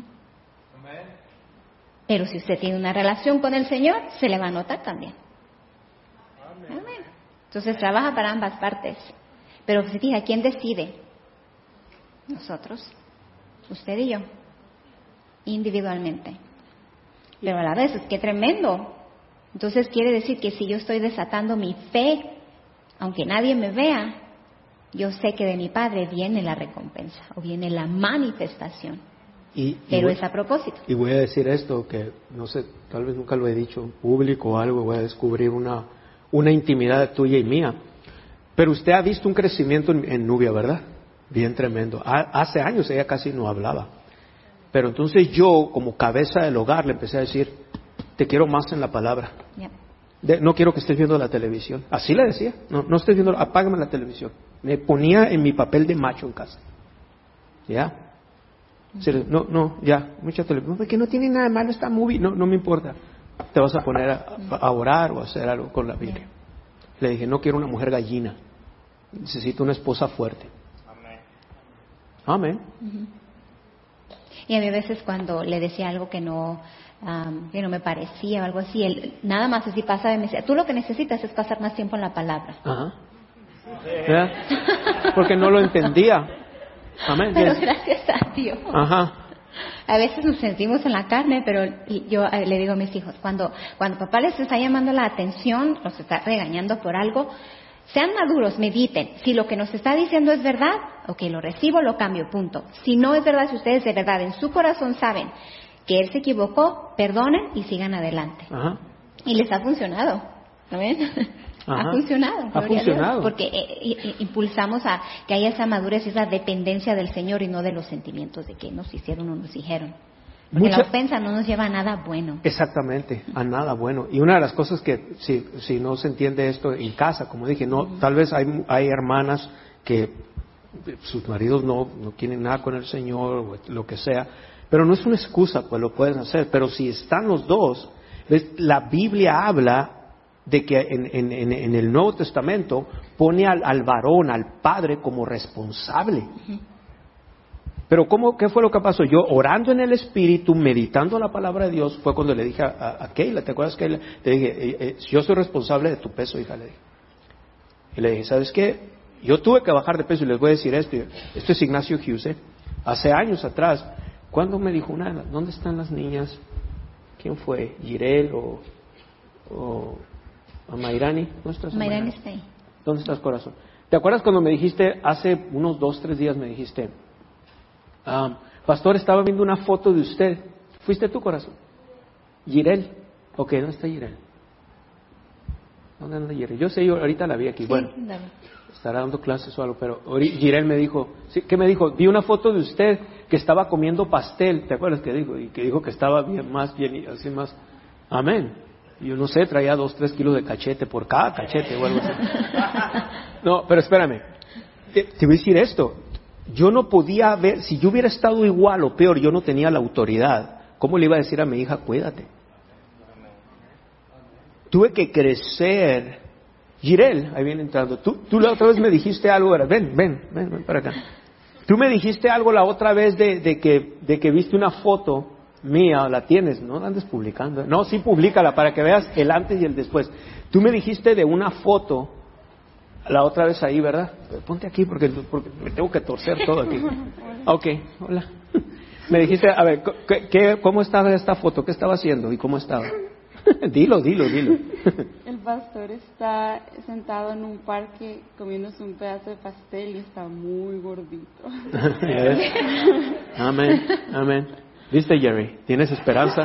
Pero si usted tiene una relación con el Señor, se le va a notar también. Amén. Amén. Entonces, trabaja para ambas partes. Pero se fija, ¿quién decide? Nosotros, usted y yo, individualmente. Pero a la vez, es que tremendo. Entonces quiere decir que si yo estoy desatando mi fe, aunque nadie me vea, yo sé que de mi Padre viene la recompensa o viene la manifestación. Y, y Pero voy, es a propósito. Y voy a decir esto, que no sé, tal vez nunca lo he dicho en público o algo, voy a descubrir una, una intimidad tuya y mía. Pero usted ha visto un crecimiento en, en Nubia, ¿verdad? Bien tremendo. Ha, hace años ella casi no hablaba. Pero entonces yo, como cabeza del hogar, le empecé a decir, te quiero más en la palabra. Yeah. De, no quiero que estés viendo la televisión. Así le decía. No, no estés viendo, apágame la televisión. Me ponía en mi papel de macho en casa. ¿Ya? Uh-huh. No, no, ya, mucha televisión. Porque no tiene nada de malo esta movie. No, no me importa. Te vas a poner a, a orar o a hacer algo con la Biblia. Yeah. Le dije, no quiero una mujer gallina. Necesito una esposa fuerte. Amén. Amén. Uh-huh. Y a mí a veces cuando le decía algo que no, um, que no me parecía o algo así, él nada más así pasaba y me decía, tú lo que necesitas es pasar más tiempo en la palabra. Ajá. ¿Verdad? Porque no lo entendía. Amén. Pero gracias a Dios. Ajá. A veces nos sentimos en la carne, pero yo le digo a mis hijos, cuando, cuando papá les está llamando la atención, los está regañando por algo, sean maduros, mediten. Si lo que nos está diciendo es verdad, ok, lo recibo, lo cambio, punto. Si no es verdad, si ustedes de verdad en su corazón saben que él se equivocó, perdonen y sigan adelante. Ajá. Y les ha funcionado. ¿Amén? Ha funcionado. Ha funcionado. Porque eh, eh, impulsamos a que haya esa madurez y esa dependencia del Señor y no de los sentimientos de que nos hicieron o nos dijeron. Porque Mucha... la ofensa no nos lleva a nada bueno. Exactamente, a nada bueno. Y una de las cosas que, si, si no se entiende esto en casa, como dije, no, uh-huh. tal vez hay, hay hermanas que sus maridos no, no quieren nada con el Señor, o lo que sea, pero no es una excusa, pues lo pueden hacer. Pero si están los dos, ¿ves? La Biblia habla de que en, en, en, en el Nuevo Testamento pone al, al varón, al padre, como responsable. Uh-huh. Pero ¿cómo, qué fue lo que pasó? Yo orando en el Espíritu, meditando la palabra de Dios, fue cuando le dije a, a, a Keila, ¿te acuerdas, Keila? Le dije, eh, eh, yo soy responsable de tu peso, hija, le dije. Y le dije, ¿sabes qué? Yo tuve que bajar de peso y les voy a decir esto. Esto es Ignacio Hughes, ¿eh? Hace años atrás, ¿cuándo me dijo una? ¿Dónde están las niñas? ¿Quién fue? ¿Girel o, o a Mayrani? ¿Dónde estás? Mayrani está ahí. ¿Dónde estás, corazón? ¿Te acuerdas cuando me dijiste, hace unos dos, tres días me dijiste, Um, pastor, estaba viendo una foto de usted? ¿Fuiste tú, corazón? Girel. Ok, ¿dónde está Girel? ¿Dónde anda Girel? Yo sé, yo ahorita la vi aquí. Sí, bueno, dame. Estará dando clases o algo, pero Girel me dijo, ¿sí? ¿Qué me dijo? Vi una foto de usted que estaba comiendo pastel, ¿te acuerdas que dijo? Y que dijo que estaba bien, más bien, así más. Amén. Yo no sé, traía dos, tres kilos de cachete por cada cachete o algo así. No, pero espérame. Te, te voy a decir esto. Yo no podía ver, si yo hubiera estado igual o peor, yo no tenía la autoridad. ¿Cómo le iba a decir a mi hija, cuídate? Tuve que crecer. Girel, ahí viene entrando. Tú, tú la otra vez me dijiste algo, ven, ven, ven, ven para acá. Tú me dijiste algo la otra vez de, de que, de que viste una foto mía, la tienes, no la andes publicando. No, sí, públicala para que veas el antes y el después. Tú me dijiste de una foto la otra vez ahí, ¿verdad? Ponte aquí porque, porque me tengo que torcer todo aquí. Ok, hola. Me dijiste, a ver, ¿qué, qué, ¿cómo estaba esta foto? ¿Qué estaba haciendo y cómo estaba? Dilo, dilo, dilo. El pastor está sentado en un parque comiéndose un pedazo de pastel y está muy gordito. Amén, amén. ¿Viste, Jerry? ¿Tienes esperanza?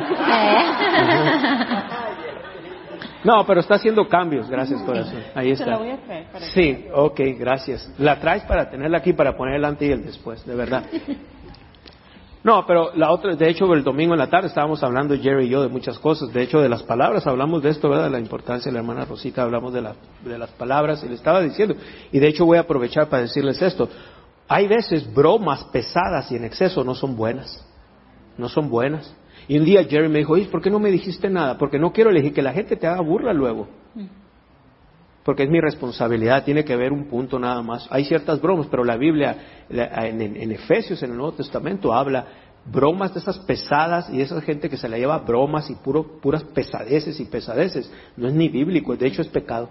No, pero está haciendo cambios, gracias, corazón. Ahí está. Se la voy a traer para Sí, ok, gracias. La traes para tenerla aquí, para poner el antes y el después, de verdad. No, pero la otra, de hecho, el domingo en la tarde estábamos hablando Jerry y yo de muchas cosas. De hecho, de las palabras hablamos de esto, ¿verdad? De la importancia de la hermana Rosita, hablamos de, la, de las palabras y le estaba diciendo. Y de hecho voy a aprovechar para decirles esto. Hay veces bromas pesadas y en exceso no son buenas. No son buenas. Y un día Jerry me dijo, oye, ¿por qué no me dijiste nada? Porque no quiero elegir que la gente te haga burla luego. Porque es mi responsabilidad, tiene que haber un punto nada más. Hay ciertas bromas, pero la Biblia, en, en, en Efesios, en el Nuevo Testamento, habla bromas de esas pesadas y de esa gente que se la lleva bromas y puro, puras pesadeces y pesadeces. No es ni bíblico, de hecho es pecado.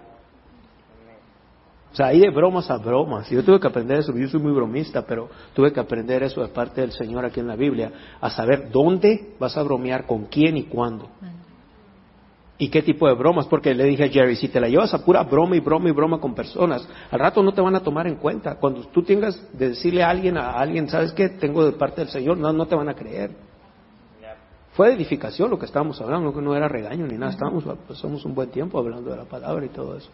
O sea, hay de bromas a bromas. Yo tuve que aprender eso, yo soy muy bromista, pero tuve que aprender eso de parte del Señor aquí en la Biblia, a saber dónde vas a bromear, con quién y cuándo. ¿Y qué tipo de bromas? Porque le dije a Jerry, si te la llevas a pura broma y broma y broma con personas, al rato no te van a tomar en cuenta. Cuando tú tengas de decirle a alguien, a alguien, ¿sabes qué? Tengo de parte del Señor, no, no te van a creer. Fue de edificación lo que estábamos hablando, no era regaño ni nada, estábamos, pasamos un buen tiempo hablando de la palabra y todo eso.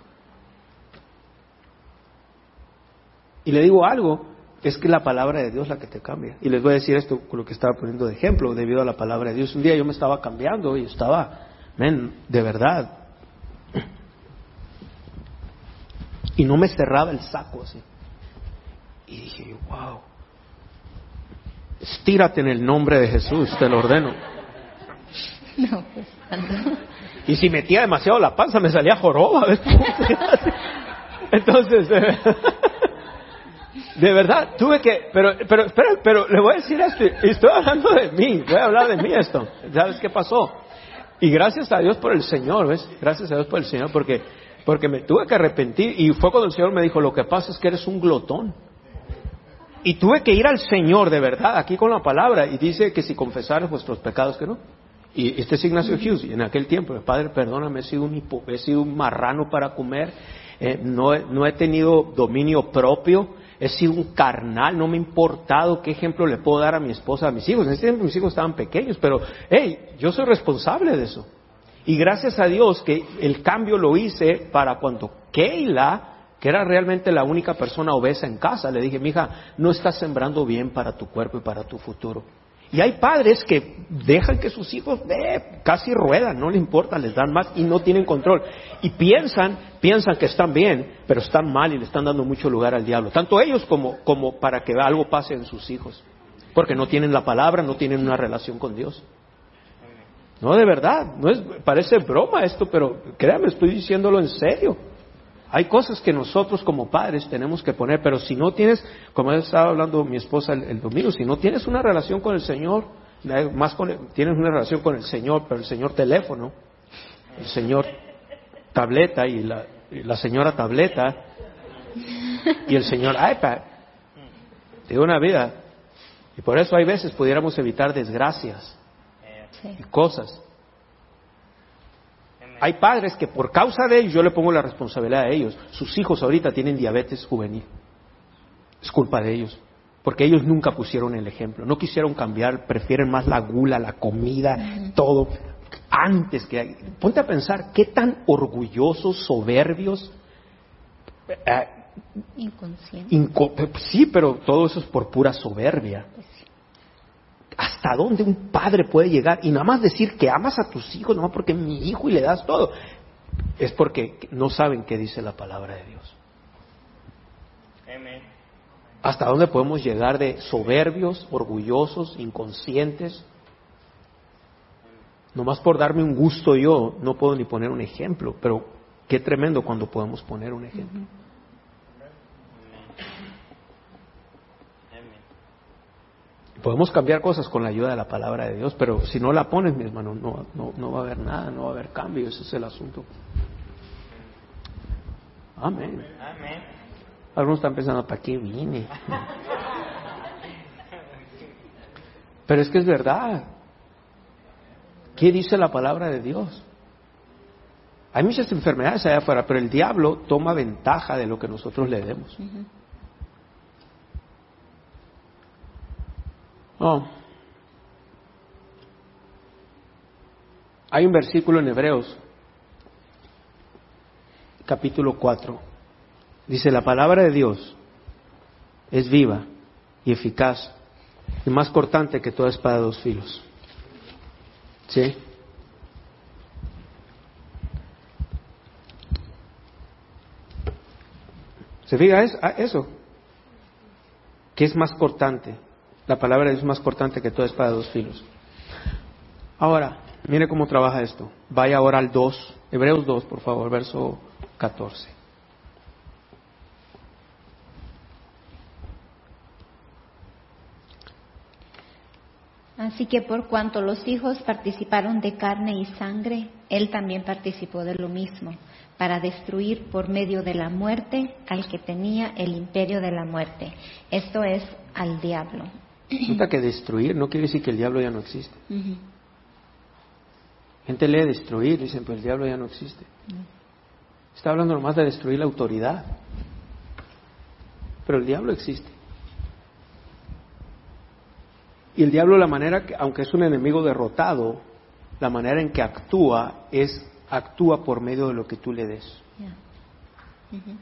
Y le digo algo, es que la palabra de Dios es la que te cambia. Y les voy a decir esto con lo que estaba poniendo de ejemplo, debido a la palabra de Dios. Un día yo me estaba cambiando y estaba, men, de verdad. Y no me cerraba el saco así. Y dije, wow. Estírate en el nombre de Jesús, te lo ordeno. No, pues, no. Y si metía demasiado la panza me salía joroba. ¿Ves? Entonces... Eh, de verdad, tuve que, pero, pero, espera, pero le voy a decir esto, y estoy hablando de mí, voy a hablar de mí esto, ¿sabes qué pasó? Y gracias a Dios por el Señor, ¿ves? Gracias a Dios por el Señor, porque, porque me tuve que arrepentir, y fue cuando el Señor me dijo, lo que pasa es que eres un glotón. Y tuve que ir al Señor, de verdad, aquí con la palabra, y dice que si confesares vuestros pecados, que no. Y este es Ignacio Hughes, y en aquel tiempo, Padre, perdóname, he sido un, hipo, he sido un marrano para comer, eh, no, he, no he tenido dominio propio, he sido un carnal, no me ha importado qué ejemplo le puedo dar a mi esposa, a mis hijos. En ese tiempo mis hijos estaban pequeños, pero hey, yo soy responsable de eso. Y gracias a Dios que el cambio lo hice para cuando Keila, que era realmente la única persona obesa en casa, le dije, mija, no estás sembrando bien para tu cuerpo y para tu futuro. Y hay padres que dejan que sus hijos eh, casi ruedan, no les importa, les dan más y no tienen control. Y piensan, piensan que están bien, pero están mal y le están dando mucho lugar al diablo. Tanto ellos como, como para que algo pase en sus hijos. Porque no tienen la palabra, no tienen una relación con Dios. No, de verdad, no es, parece broma esto, pero créanme, estoy diciéndolo en serio. Hay cosas que nosotros como padres tenemos que poner, pero si no tienes, como estaba hablando mi esposa el, el domingo, si no tienes una relación con el Señor, más con el, tienes una relación con el Señor, pero el Señor teléfono, el Señor tableta y la, y la señora tableta y el Señor iPad, de una vida. Y por eso hay veces pudiéramos evitar desgracias y cosas. Hay padres que por causa de ellos, yo le pongo la responsabilidad a ellos, sus hijos ahorita tienen diabetes juvenil. Es culpa de ellos, porque ellos nunca pusieron el ejemplo, no quisieron cambiar, prefieren más la gula, la comida, uh-huh. todo, antes que... Ponte a pensar, qué tan orgullosos, soberbios... Eh, Inconsciente. Inco- sí, pero todo eso es por pura soberbia. ¿Hasta dónde un padre puede llegar? Y nada más decir que amas a tus hijos, nomás porque es mi hijo y le das todo. Es porque no saben qué dice la palabra de Dios. Amén. ¿Hasta dónde podemos llegar de soberbios, orgullosos, inconscientes? Nomás por darme un gusto yo, no puedo ni poner un ejemplo, pero qué tremendo cuando podemos poner un ejemplo. Uh-huh. Podemos cambiar cosas con la ayuda de la palabra de Dios, pero si no la pones, mi hermano, no, no, no va a haber nada, no va a haber cambio, ese es el asunto. Amén. Amén. Algunos están pensando, ¿para qué vine? Pero es que es verdad. ¿Qué dice la palabra de Dios? Hay muchas enfermedades allá afuera, pero el diablo toma ventaja de lo que nosotros le demos. Uh-huh. Oh. Hay un versículo en Hebreos, capítulo cuatro. Dice, la palabra de Dios es viva y eficaz y más cortante que toda espada de dos filos. ¿Sí? ¿Se fija eso? ¿Qué es más cortante? La palabra de Dios es más cortante que toda espada de dos filos. Ahora, mire cómo trabaja esto. Vaya ahora al dos, Hebreos dos, por favor, verso catorce. Así que por cuanto los hijos participaron de carne y sangre, él también participó de lo mismo, para destruir por medio de la muerte al que tenía el imperio de la muerte, esto es, al diablo. Nota que destruir no quiere decir que el diablo ya no existe. Uh-huh. Gente lee destruir, dicen, pues el diablo ya no existe. Uh-huh. Está hablando nomás de destruir la autoridad. Pero el diablo existe. Y el diablo, la manera que, aunque es un enemigo derrotado, la manera en que actúa es, actúa por medio de lo que tú le des. Yeah. Uh-huh.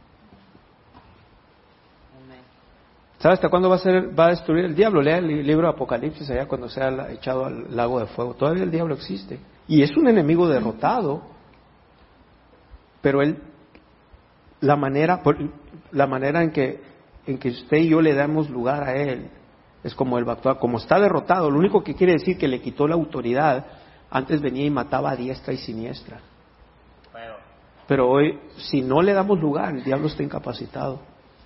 ¿Sabes hasta cuándo va a ser, va a destruir el diablo? Lea el libro de Apocalipsis allá cuando sea echado al lago de fuego. Todavía el diablo existe. Y es un enemigo derrotado. Pero él, la manera, la manera en que, en que usted y yo le damos lugar a él, es como él va a actuar. Como está derrotado, lo único que quiere decir que le quitó la autoridad. Antes venía y mataba a diestra y siniestra. Pero hoy, si no le damos lugar, el diablo está incapacitado.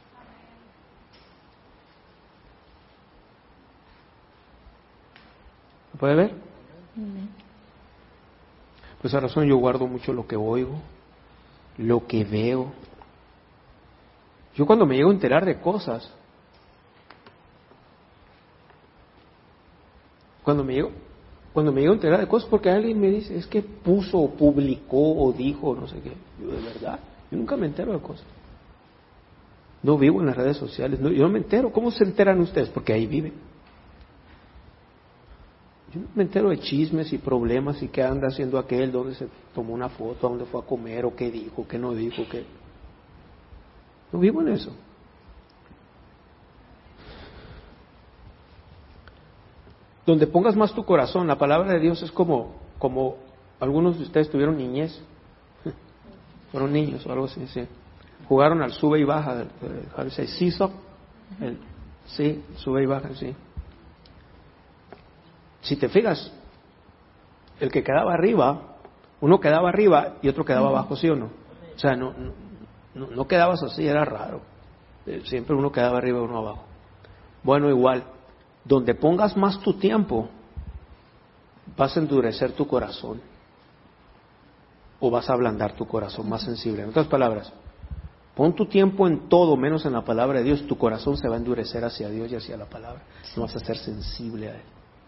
¿Lo puede ver? Por esa razón yo guardo mucho lo que oigo, lo que veo. Yo cuando me llego a enterar de cosas, cuando me llego, cuando me llego a enterar de cosas porque alguien me dice, es que puso o publicó o dijo, no sé qué. Yo, de verdad, yo nunca me entero de cosas. No vivo en las redes sociales, no, yo no me entero. ¿Cómo se enteran ustedes? Porque ahí viven. Yo me entero de chismes y problemas y qué anda haciendo aquel, dónde se tomó una foto, dónde fue a comer, o qué dijo, qué no dijo, qué. No vivo en eso. donde pongas más tu corazón. La palabra de Dios es como, como algunos de ustedes tuvieron niñez, fueron niños o algo así, sí. Jugaron al sube y baja, how do you say, seesaw, el, sí, sube y baja, sí. Si te fijas, el que quedaba arriba, uno quedaba arriba y otro quedaba abajo, ¿sí o no? O sea, no, no, no quedabas así, era raro. Siempre uno quedaba arriba y uno abajo. Bueno, igual, donde pongas más tu tiempo, vas a endurecer tu corazón. O vas a ablandar tu corazón, más sensible. En otras palabras, pon tu tiempo en todo menos en la palabra de Dios. Tu corazón se va a endurecer hacia Dios y hacia la palabra. No vas a ser sensible a Él.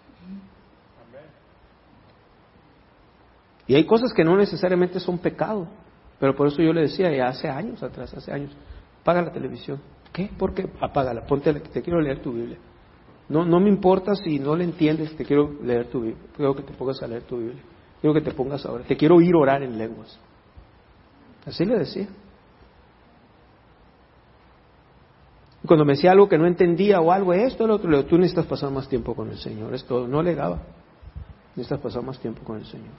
Y hay cosas que no necesariamente son pecado. Pero por eso yo le decía ya hace años atrás, hace años, apaga la televisión. ¿Qué? ¿Por qué? Apágala, ponte, te quiero leer tu Biblia. No, no me importa si no le entiendes, te quiero leer tu Biblia. Quiero que te pongas a leer tu Biblia. Quiero que te pongas ahora. Te quiero oír orar en lenguas. Así le decía. Y cuando me decía algo que no entendía o algo, esto, lo otro, le digo, tú necesitas pasar más tiempo con el Señor. Es todo. No alegaba. Necesitas pasar más tiempo con el Señor.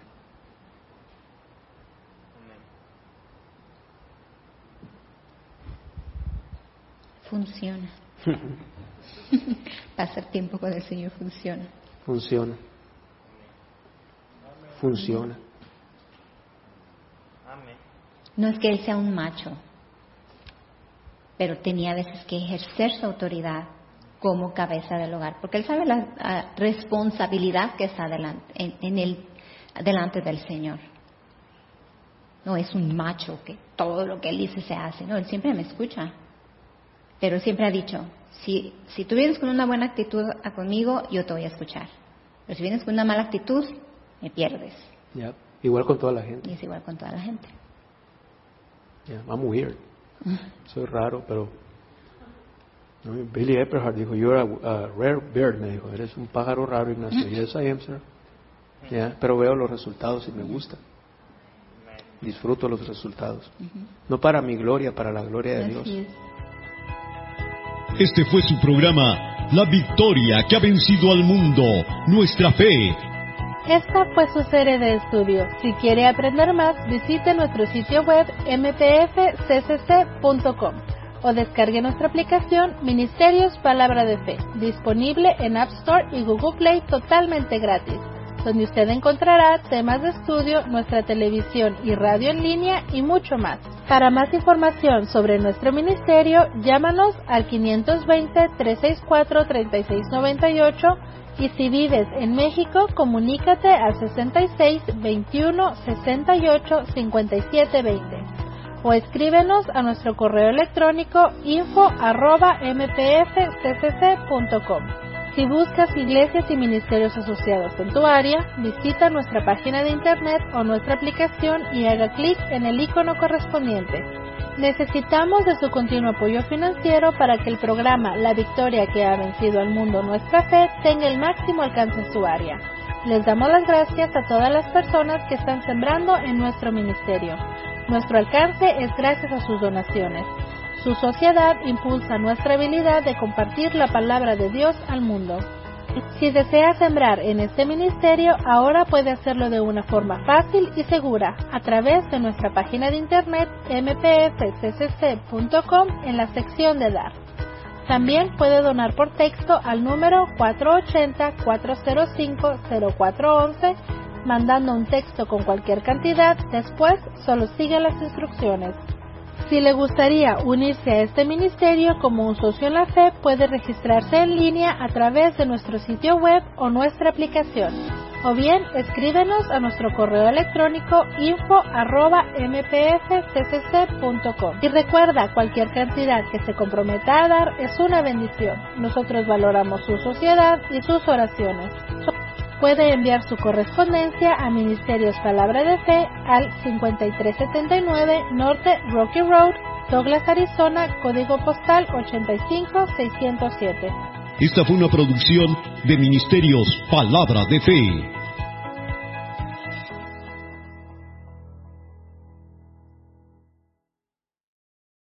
Funciona. Pasar tiempo con el Señor funciona. Funciona. Funciona. No es que Él sea un macho, pero tenía a veces que ejercer su autoridad como cabeza del hogar, porque Él sabe la uh, responsabilidad que está delante, en, en el, delante del Señor. No es un macho que todo lo que Él dice se hace, no, Él siempre me escucha. Pero siempre ha dicho, si, si tú vienes con una buena actitud a conmigo, yo te voy a escuchar. Pero si vienes con una mala actitud, me pierdes. Yeah. Igual con toda la gente. Y es igual con toda la gente. Yeah, I'm weird. Soy raro, pero... No, Billy Epperhart dijo, you're a, a rare bird, me dijo, eres un pájaro raro, Ignacio. Yes, I am, sir. Yeah, pero veo los resultados y me gusta. Disfruto los resultados. Uh-huh. No para mi gloria, para la gloria de Dios. Yes. Este fue su programa, La Victoria que ha vencido al mundo, nuestra fe. Esta fue su serie de estudio. Si quiere aprender más, visite nuestro sitio web m p f c c c punto com o descargue nuestra aplicación Ministerios Palabra de Fe, disponible en App Store y Google Play totalmente gratis, donde usted encontrará temas de estudio, nuestra televisión y radio en línea y mucho más. Para más información sobre nuestro ministerio, llámanos al quinientos veinte, trescientos sesenta y cuatro, treinta y seis noventa y ocho y si vives en México, comunícate al sesenta y seis, veintiuno, sesenta y ocho, cincuenta y siete veinte o escríbenos a nuestro correo electrónico info arroba m p f c c c punto com. Si buscas iglesias y ministerios asociados en tu área, visita nuestra página de internet o nuestra aplicación y haga clic en el icono correspondiente. Necesitamos de su continuo apoyo financiero para que el programa La Victoria que ha vencido al mundo, nuestra fe, tenga el máximo alcance en su área. Les damos las gracias a todas las personas que están sembrando en nuestro ministerio. Nuestro alcance es gracias a sus donaciones. Su sociedad impulsa nuestra habilidad de compartir la palabra de Dios al mundo. Si desea sembrar en este ministerio, ahora puede hacerlo de una forma fácil y segura a través de nuestra página de internet m p f c c c punto com en la sección de Dar. También puede donar por texto al número cuatro ocho cero, cuatro cero cinco, cero cuatro uno uno, mandando un texto con cualquier cantidad. Después, solo sigue las instrucciones. Si le gustaría unirse a este ministerio como un socio en la fe, puede registrarse en línea a través de nuestro sitio web o nuestra aplicación. O bien, escríbenos a nuestro correo electrónico info arroba m p f c c c punto com. Y recuerda, cualquier cantidad que se comprometa a dar es una bendición. Nosotros valoramos su sociedad y sus oraciones. Puede enviar su correspondencia a Ministerios Palabra de Fe al cincuenta y tres setenta y nueve Norte Rocky Road, Douglas, Arizona, código postal ochenta y cinco seiscientos siete. Esta fue una producción de Ministerios Palabra de Fe.